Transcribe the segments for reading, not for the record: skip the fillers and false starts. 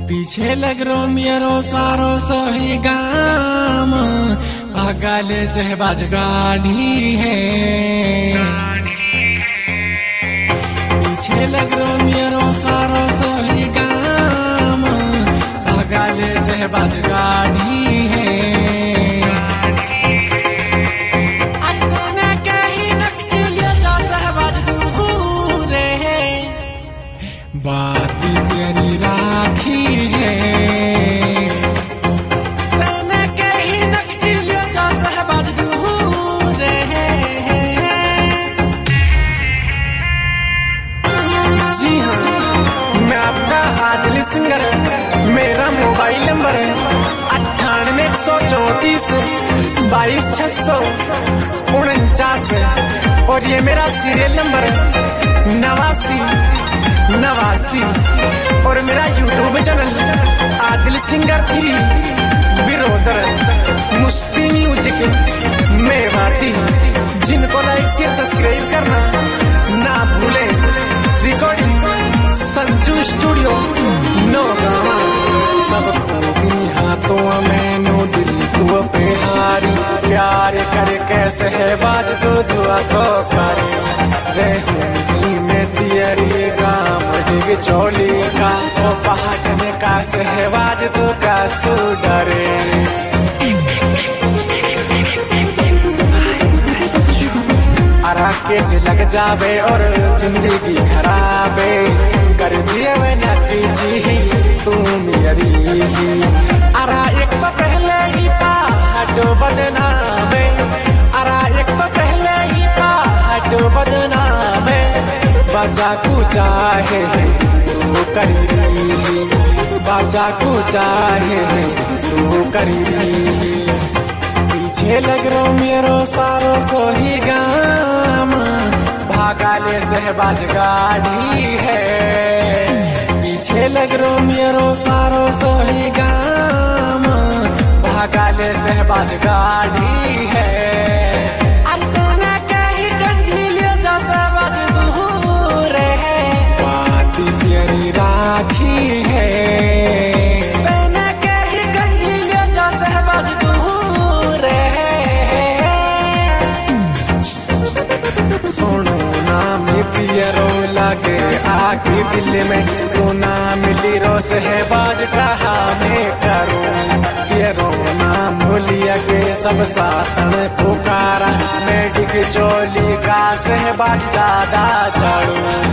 पीछे लग रो मेरो सारो सोही गाम भागाले सहबाज गाड़ी है। पीछे लग रो मेरो सारो सोही गाम भागाले सहबाज गाड़ी है। बात तेरी राखी है मैंने कहीं नक्चलियों का सहबाज दूर है। जी हाँ, मैं आपका आदिल सिंगर, मेरा मोबाइल नंबर है 98 124 22 649 और ये मेरा सीरियल नंबर है 89 और मेरा YouTube channel Adil singer 3 brother मुस्ती म्यूजिक मेवाती। जिनको लाइक शेयर सब्सक्राइब करना ना भूले। Recording Sanju studio Naugawa. सबको भी हाथों में नो दिल को पे हारी प्यार करे कैसे है बाज तो दुआ तो करे रहूंगी मैं तेरी गाम डिग चोली का ओ पहाड़ने का सहवाज तो का सुडरे। अरा कैसे लग जावे और जिंदगी खराबे कर दिए वे नती जी तू मेरी ही। अरा एक तो पहले ही था हटो बदनामे, अरा एक तो पहले ही था हटो बदनामे। बाजा को चाहे तू करी, बाजा को चाहे तू करी। पीछे लग रो मेरो सारो सोही गाम भागाले सहबाज गाड़ी है। पीछे लग रो मेरो सारो सोही गाम भागाले सहबाज गाड़ी है। तेरी राखी है मैंने कहीं गंजीलियों जा सहबाज दूर है। सुनो नाम पियरो लगे आगे दिल में तो ना मिली रो सहबाज कहा मैं करूं। पियरो नाम भूलिया के सब साथ में पुकारा मैं डिग चोली का सहबाज ज्यादा चढ़ू।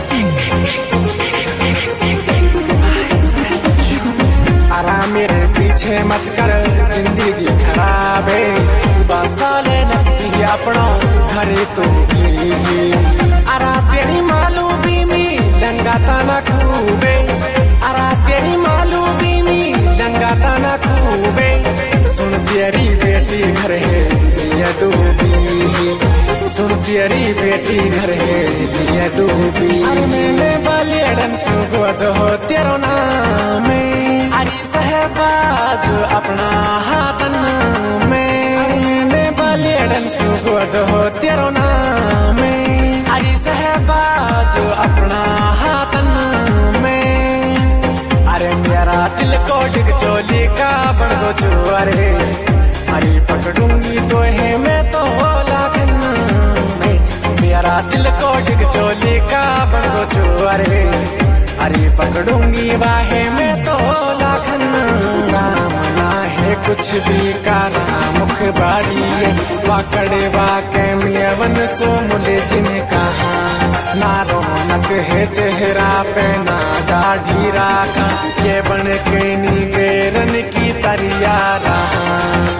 मेरे पीछे मत कर जिंदगी खराब है बसाले नक्की अपनो घरे तो ही। अरा तेरी मालू बीमी लंगा ताना खूबे, अरा तेरी मालू बीमी लंगा ताना खूबे। सुन तेरी बेटी घर है ये डूबी, सुन तेरी बेटी घर है ये डूबी। अरे मैंने बलियडन सुगोद हो तेरो नाम अरे सहबाज अपना हाथन में। मैंने बलियडन सुगोद हो तेरो नाम अरे सहबाज अपना हाथन में। अरे मेरा दिल को डिग चोली का बड़ गो चुअरे अरे पकड़ूंगी तो है मैं तो लाखन में। मेरा दिल को डिग चोली का बड़ गो चुअरे अरे पकड़ूंगी वाहे मैं तो लाखन। राम ना है कुछ भी कारा मुख बाड़ी है पकड़े वाके मियवन सो मुले जिन्हें कहा। ना रौनक है चेहरा पे ना दाढ़ी राखा ये बन के नी बेरन की तरिया रहा।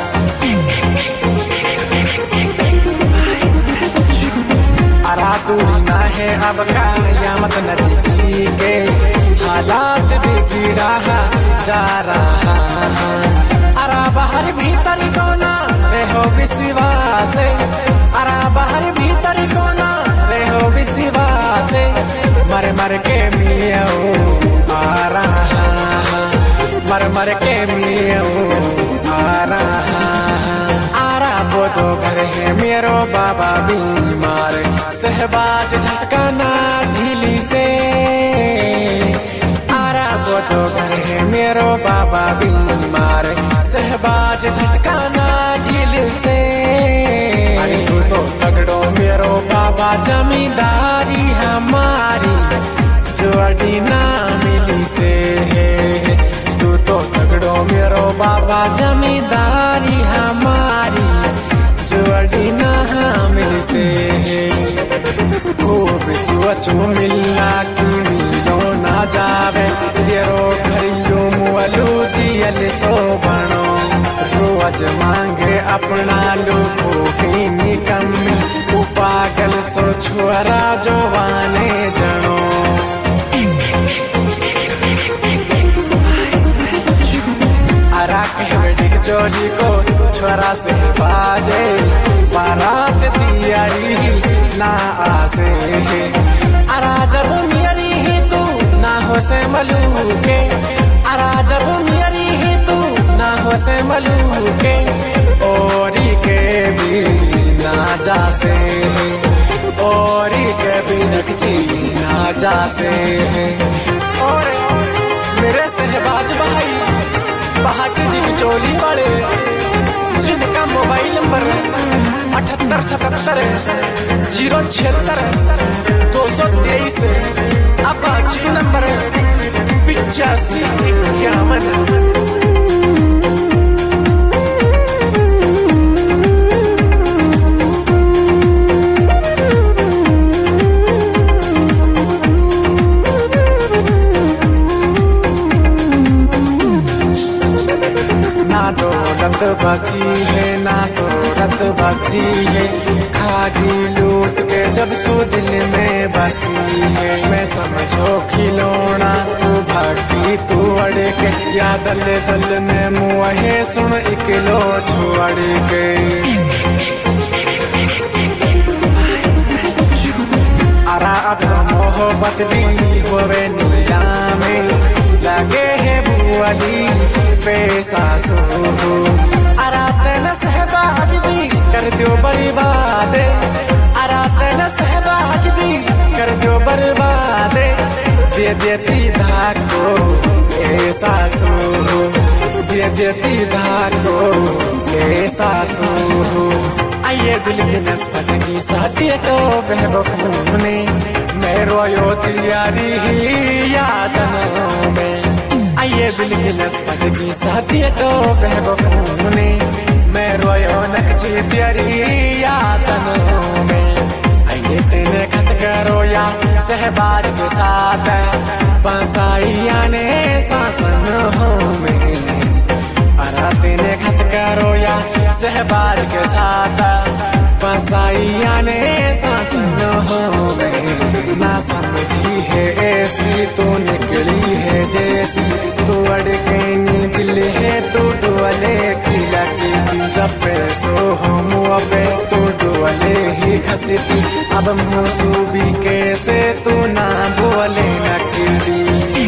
अरा दूरी ना है अब कयामत नजदीक के हालात बिगड़ा जा रहा। अरा बाहर भीतर कोना रहो विश्वास, अरा बाहर भीतर कोना रहो विश्वास। मर मर के मियो आ रहा, मर मर के मियो आ रहा। आरा वो तो घर है मेरो बाबा बीमार सहबाज झटका ना झीली से। आरा वो तो घर है मेरो बाबा बीमार, सहबाज झटकाना झील से। तू तो तगड़ो मेरो बाबा जमींदारी हमारी जोड़ी ना मिली से। तू तो तगड़ो मेरो बाबा जमींदारी हमारी जोड़ी ना मिली से। खूब सोचो मिलना की मिलो ना जावे, तेरो घरियो मुअलू दियल सो बनो। रोज मांगे अपना लोगों की निकम्मी, वो पागल सो छुअरा जवाने जनो। अरा कहवडिक जोली को छोरा से बाजे, बारात तियारी ना आसे। अरा जब मेरी ही तू ना हो से मलूके, अरा जब मेरी ही तू ना हो से मलूके। औरी के भी ना जासे, औरी के भी नकची ना जासे। और मेरे सहबाज भाई बहाके दी बिचौली वाले, जिनका मोबाइल नंबर 7877 076 223, अपाची नंबर 8551। बची है ना सूरत बची है, खादी लूट के जब सो दिल में बसी है। मैं समझो खिलौना तू भागी तू अड़ के, या दल दल में मुँहे सुन इकलो छोड़ के। अरा अब तो मोहब्बत भी होवे दुनिया में, लगे है बुअली पैसा सो। अरा तेन सहबाज भी कर दो बर्बाद, अरा तेन सहबाज भी कर दो बर्बाद। दे देती धाको ऐसा सो, दे देती धाको ऐसा सो। आइए दिल की नस्बत की शादी तो बहबूब ने, मैं रोयो तियारी यादनों में। आइए दिल की नस्बत की शादी तो बहबूब ने, मैं रोयो नकची तेरी यादनों में। आइए तेने खत करो या सहबाज के साथ, बसाइया ने सासनों में। अरा तेने खत करो या सहबाज के साथ, बसाइया ने सासनों में। ना समझी है ऐसी तो निकली है जैसी, तू अड़के नी दिल है तू डुअले की लगी। जब सो हम अबे तू डुअले ही घसीटी, अब मुसूबी कैसे तू ना बोले नकली।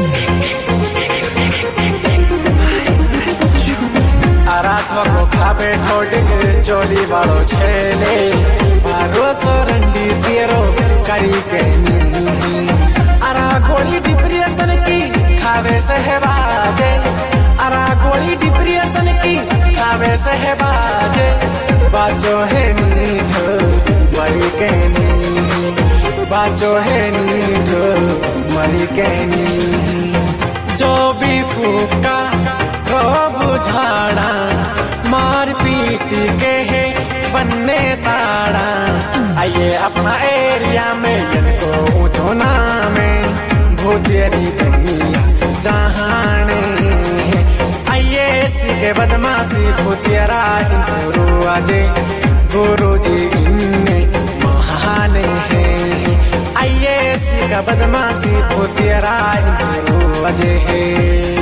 को खाबे ठोडिक चोली वालो छेले, भरोसो रंडी तेरो करी के नी। अरा गोली डिप्रेशन की खावे सहबाजे, अरा गोली डिप्रेशन की खावे सहबाजे। बाजो है नीठ मरी के नी, बाजो है नीठ मरी के नी। जो भी फूका रो बुझाड़ा, मार पीट के है बनने ताड़ा। आइए अपना एरिया में इनको ऊँचो नाम भूतेरी दुनिया जहाने। आइए सीखे बदमाशी भूतेरा इन शुरू आजे, गुरु जी इनने महाने हैं। आइए सीखा बदमाशी भूतेरा इन शुरू आजे है।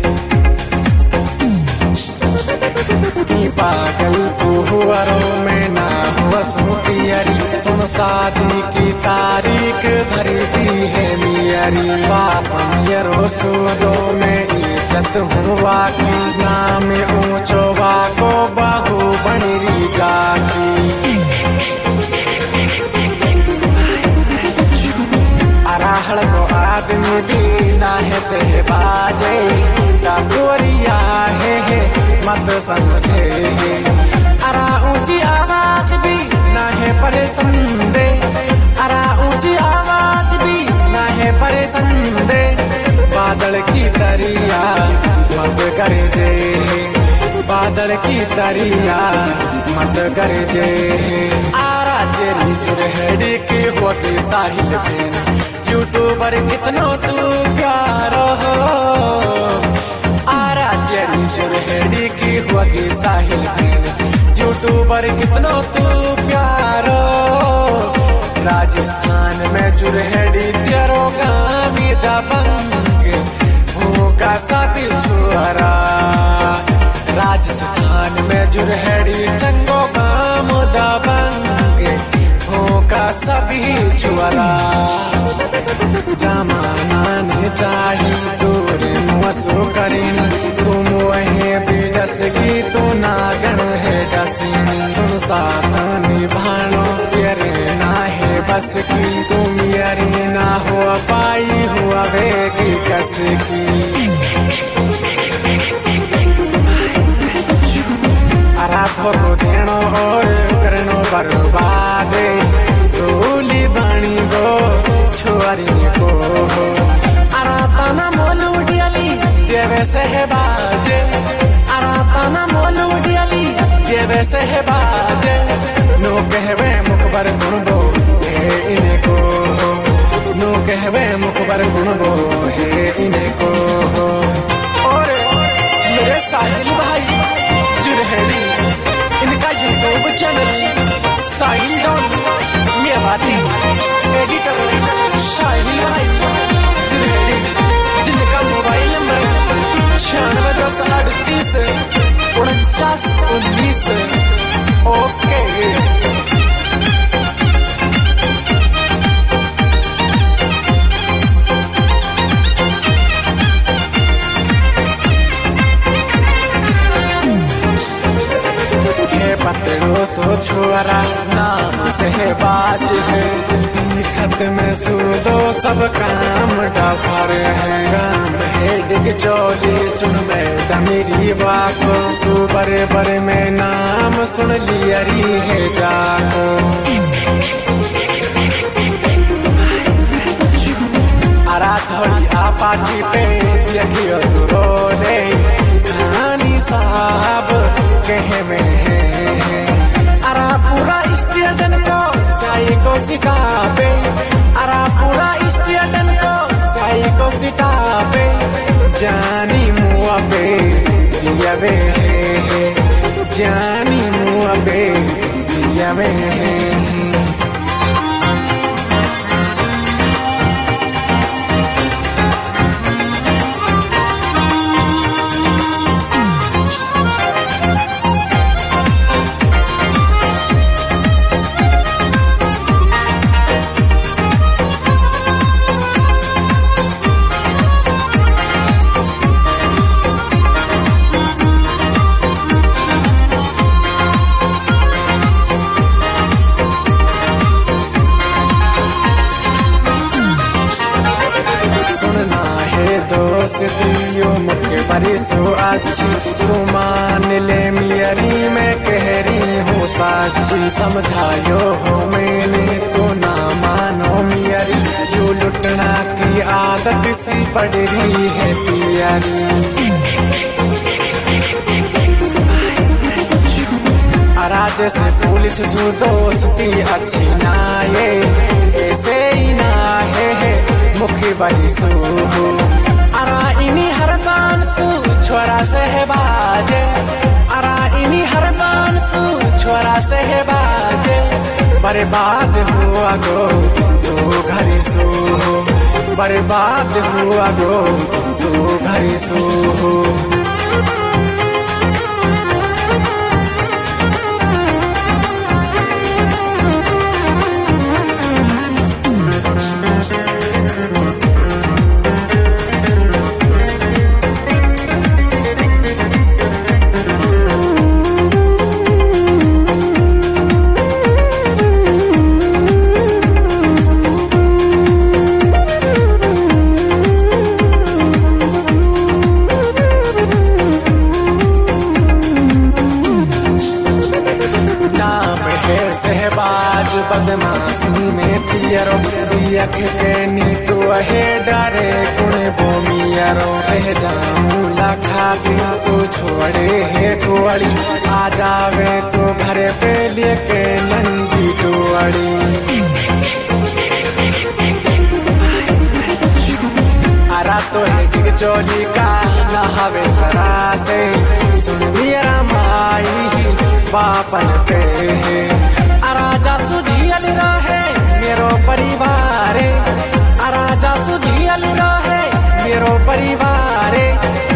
पागल कुहुआरों में ना हुआ सुतियरी, सुन शादी की तारीख धरी दी है मियरी। बाप मियरो सूदो में इज्जत हुआ की, नाम ऊंचो वाको बाहू बनी जाकी। अराहड़ को आदमी भी ना है से बाजे गोरिया है मत समझे। अरा ऊंची आवाज भी ना है परेशान दे, अरा ऊंची आवाज भी ना है परेशान दे। बादल की दरिया मत गरजे, बादल की दरिया मत गरजे। आरा तेरी चुरहड़ी की होगी साहिल फेन, यूट्यूबर कितनो तू प्यारो हो। आरा तेरी चुरहड़ी की होगी साहिल फेन, यूट्यूबर कितनो तू प्यारो। राजस्थान में चुरहड़ी तेरो गामी दबंग होगा सब छुआरा। राजस्थान में चुरहड़ी चंगो गाम दबंग होगा सभी छुआरा। जमाना ने चाही दूर मुसो करीनी, तुम वही भी डसगी तो नागन है डसीनी। तुम साथ निभानो तेरे ना है बस की, तुम यारी ना हो पाई हुआ वे की कस की। थोरो देनो और करनो बर्बाद, रोली बनी गो छुआरी को। अरा तना मोलू डियली देवे से है बाजे, अरा तना मोलू डियली देवे से है बाजे। नो कहवे मुखबर गुणबो है इनको, नो कहवे मुखबर गुणबो है इनको। और मेरे साहिल भाई चुरहड़ी, इनका YouTube channel Sahil don Mewati, editor Sahil भाई चुरहड़ी, जिनका मोबाइल नंबर 961038 4919। ओके पतलो सो छुआरा नाम से है बाज है, खत में सूदो सब काम डफर है। गाम है डिग चोली सुन मैं मेरी बाको, तू बरे बरे में नाम सुन लियरी है जाको। अरा थोड़ी आपाची पे देखियो तू रोले, कहानी साहब कहे में है। अरा पूरा स्टेशन को साई को सिखावे, अरा पूरा स्टेशन को साई को सिखावे। जानी मुआ पे दिया वे है, जानी मुआ पे दिया वे है। दोस्तियों मुख्य बड़ी सो अच्छी, तू मान ले मियरी मैं कह रही हूँ साची। समझायो हो मैंने तो ना मानो मियरी, यू लुटना की आदत सी पड़ रही है पियरी। अराज से पुलिस सु दोस्ती अच्छी ना ये, ऐसे ही ना है मुख्य बड़ी सू। अरा इनी हरदान सु छोरा से है बाजे, अरा इनी हरदान सु छोरा से है बाजे। बर्बाद हुआ गो तो घर सो, बर्बाद हुआ गो तो घर सो। जाऊं लखा दिया तू छोड़े है कुआड़ी आ जावे तो घर पे लेके नंगी डुआड़ी अरा तो है दिग चोली का नहावे तरा से सुन मेरा माई बापन पे अराजा सुझियल रहे मेरो परिवार अराजा सुझियल रहे मेरो परिवार